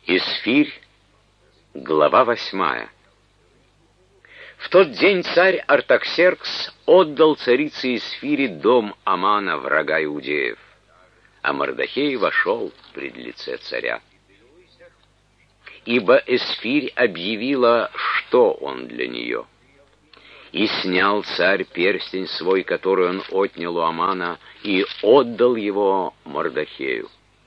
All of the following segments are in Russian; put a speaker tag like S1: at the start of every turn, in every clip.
S1: Эсфирь, глава 8. В тот день царь Артаксеркс отдал царице Эсфире дом Амана, врага иудеев, а Мордохей вошел пред лице царя. Ибо Эсфирь объявила, что он для нее. И снял царь перстень свой, который он отнял у Амана, и отдал его Мордохею.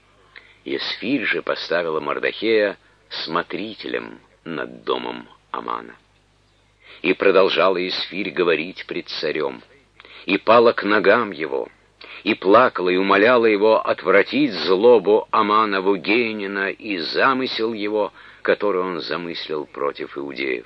S1: Эсфирь же поставила Мордохея смотрителем над домом Амана. И продолжала Эсфирь говорить пред царем, и пала к ногам его, и плакала, и умоляла его отвратить злобу Аманову Гейнина и замысел его, который он замыслил против иудеев.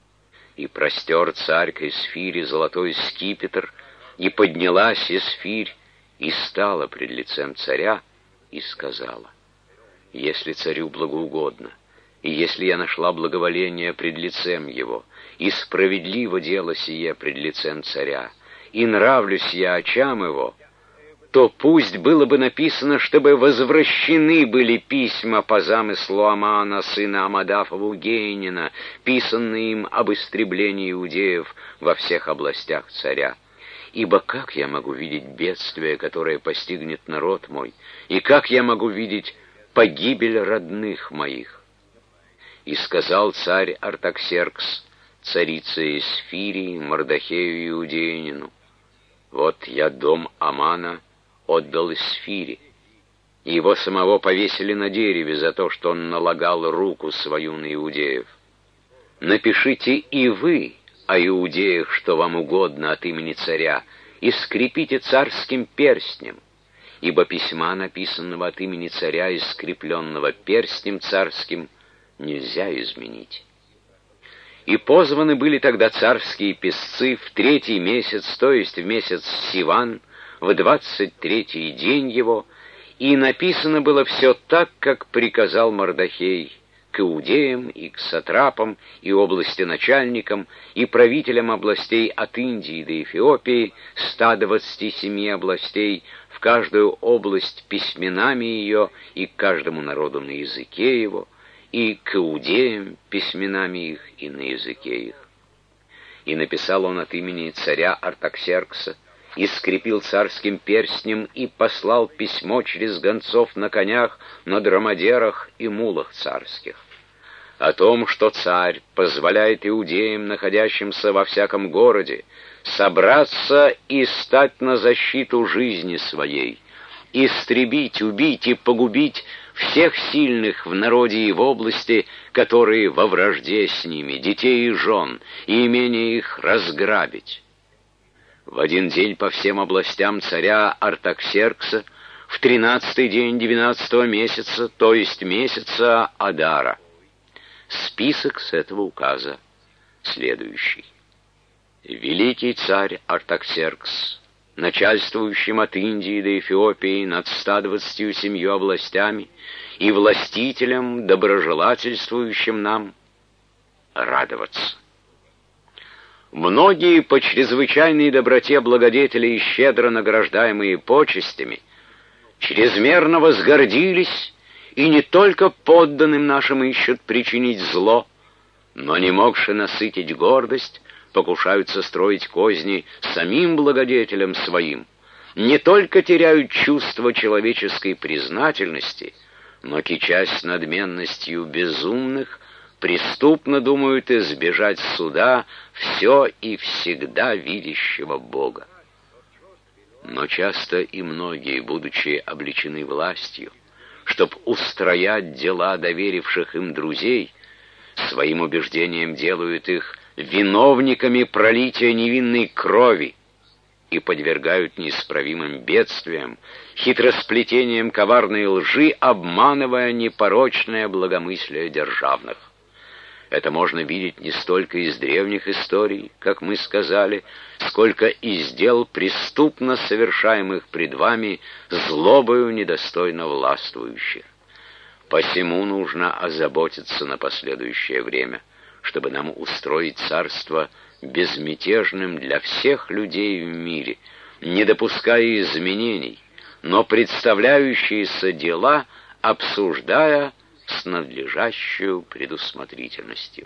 S1: И простер царь к Эсфире золотой скипетр, и поднялась Эсфирь, и стала пред лицем царя, и сказала: «Если царю благоугодно, и если я нашла благоволение пред лицем его, и справедливо дело сие пред лицем царя, и нравлюсь я очам его, то пусть было бы написано, чтобы возвращены были письма по замыслу Амана, сына Амадафову Гейнина, писанные им об истреблении иудеев во всех областях царя. Ибо как я могу видеть бедствие, которое постигнет народ мой, и как я могу видеть погибель родных моих?» И сказал царь Артаксеркс царице Эсфире, Мордохею Иудеянину: «Вот я дом Амана отдал Эсфире, и его самого повесили на дереве за то, что он налагал руку свою на иудеев. Напишите и вы о иудеях, что вам угодно от имени царя, и скрепите царским перстнем, ибо письма, написанного от имени царя и скрепленного перстнем царским, нельзя изменить». И позваны были тогда царские писцы в 3-й месяц, то есть в месяц Сиван, в 23-й день его, и написано было все так, как приказал Мордохей, к иудеям и к сатрапам, и областеначальникам, и правителям областей от Индии до Эфиопии, 127 областей, в каждую область письменами ее, и к каждому народу на языке его, и к иудеям письменами их и на языке их. И написал он от имени царя Артаксеркса, и скрепил царским перстнем, и послал письмо через гонцов на конях, на дромадерах и мулах царских, о том, что царь позволяет иудеям, находящимся во всяком городе, собраться и стать на защиту жизни своей, истребить, убить и погубить всех сильных в народе и в области, которые во вражде с ними, детей и жен, и имения их разграбить. В один день по всем областям царя Артаксеркса, в 13-й день 19-го месяца, то есть месяца Адара. Список с этого указа следующий. Великий царь Артаксеркс, начальствующим от Индии до Эфиопии над 127 областями и властителем, доброжелательствующим нам, радоваться. Многие по чрезвычайной доброте благодетели и щедро награждаемые почестями чрезмерно возгордились и не только подданным нашим ищут причинить зло, но, не могши насытить гордость, покушаются строить козни самим благодетелям своим, не только теряют чувство человеческой признательности, но, кичась надменностью безумных, преступно думают избежать суда все и всегда видящего Бога. Но часто и многие, будучи облечены властью, чтоб устроять дела доверивших им друзей, своим убеждением делают их виновниками пролития невинной крови и подвергают неисправимым бедствиям, хитросплетением коварной лжи, обманывая непорочное благомыслие державных. Это можно видеть не столько из древних историй, как мы сказали, сколько из дел преступно совершаемых пред вами злобою недостойно властвующих. Посему нужно озаботиться на последующее время, чтобы нам устроить царство безмятежным для всех людей в мире, не допуская изменений, но представляющиеся дела обсуждая с надлежащей предусмотрительностью.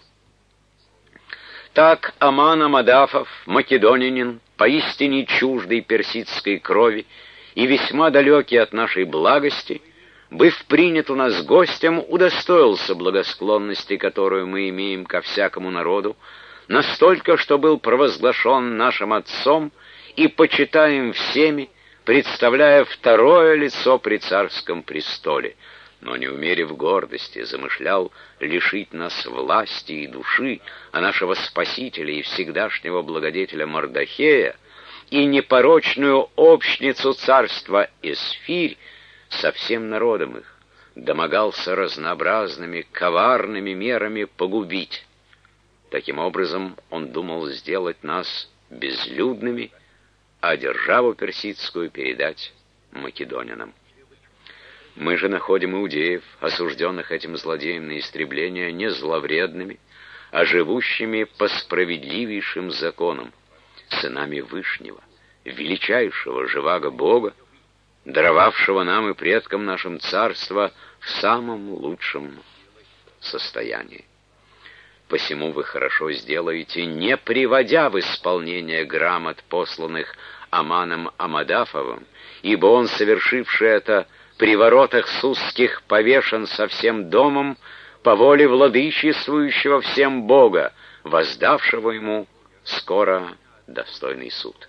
S1: Так Аман Амадафов, македонянин, поистине чуждый персидской крови и весьма далекий от нашей благости, быв принят у нас гостем, удостоился благосклонности, которую мы имеем ко всякому народу, настолько, что был провозглашен нашим отцом и почитаем всеми, представляя второе лицо при царском престоле, но, не умерив гордости, замышлял лишить нас власти и души, а нашего спасителя и всегдашнего благодетеля Мардахея и непорочную общницу царства Эсфирь со всем народом их домогался разнообразными коварными мерами погубить. Таким образом, он думал сделать нас безлюдными, а державу персидскую передать македонянам. Мы же находим иудеев, осужденных этим злодеем на истребление, не зловредными, а живущими по справедливейшим законам, сынами Вышнего, величайшего живаго Бога, даровавшего нам и предкам нашим царство в самом лучшем состоянии. Посему вы хорошо сделаете, не приводя в исполнение грамот, посланных Аманом Амадафовым, ибо он, совершивший это, при воротах Сусских повешен со всем домом по воле владычествующего всем Бога, воздавшего ему скоро достойный суд.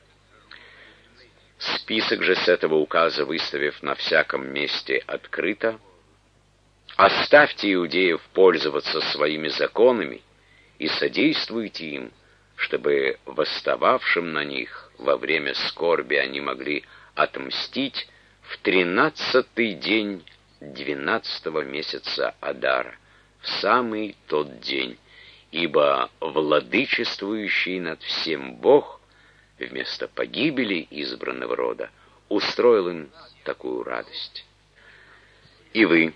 S1: Список же с этого указа, выставив на всяком месте открыто, оставьте иудеев пользоваться своими законами и содействуйте им, чтобы восстававшим на них во время скорби они могли отмстить в 13-й день 12-го месяца Адара, в самый тот день, ибо владычествующий над всем Бог вместо погибели избранного рода устроил им такую радость. И вы,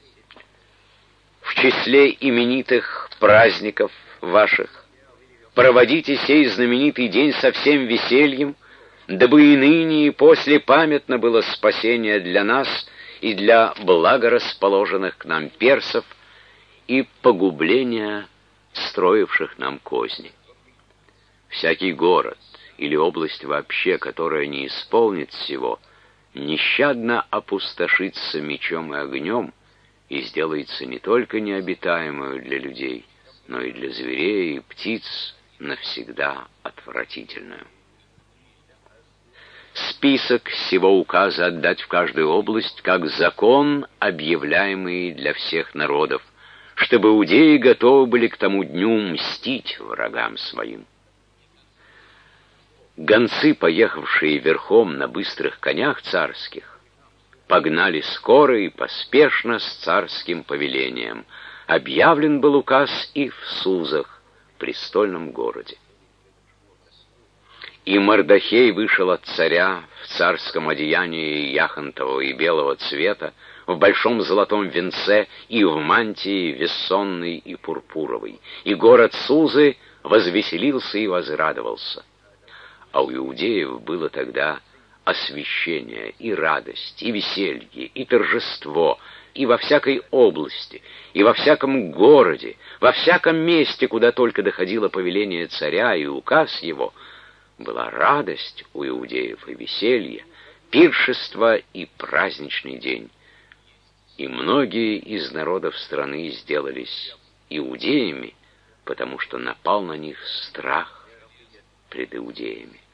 S1: в числе именитых праздников ваших, проводите сей знаменитый день со всем весельем, дабы и ныне, и после памятно было спасение для нас и для благорасположенных к нам персов и погубление строивших нам козни. Всякий город или область вообще, которая не исполнит всего, нещадно опустошится мечом и огнем и сделается не только необитаемую для людей, но и для зверей и птиц навсегда отвратительную. Список сего указа отдать в каждую область, как закон, объявляемый для всех народов, чтобы иудеи готовы были к тому дню мстить врагам своим. Гонцы, поехавшие верхом на быстрых конях царских, погнали скоро и поспешно с царским повелением. Объявлен был указ и в Сузах, престольном городе. И Мардахей вышел от царя в царском одеянии яхонтового и белого цвета, в большом золотом венце и в мантии вессонной и пурпуровой. И город Сузы возвеселился и возрадовался. А у иудеев было тогда освящение, и радость, и веселье, и торжество, и во всякой области, и во всяком городе, во всяком месте, куда только доходило повеление царя и указ его, была радость у иудеев и веселье, пиршество и праздничный день. И многие из народов страны сделались иудеями, потому что напал на них страх пред иудеями.